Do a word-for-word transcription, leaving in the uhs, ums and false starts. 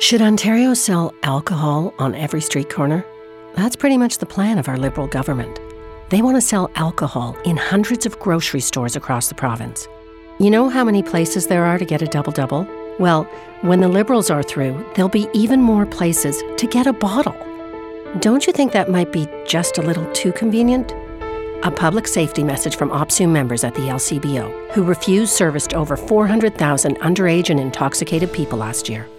Should Ontario sell alcohol on every street corner? That's pretty much the plan of our Liberal government. They want to sell alcohol in hundreds of grocery stores across the province. You know how many places there are to get a double-double? Well, when the Liberals are through, there'll be even more places to get a bottle. Don't you think that might be just a little too convenient? A public safety message from OPSEU members at the L C B O, who refused service to over four hundred thousand underage and intoxicated people last year.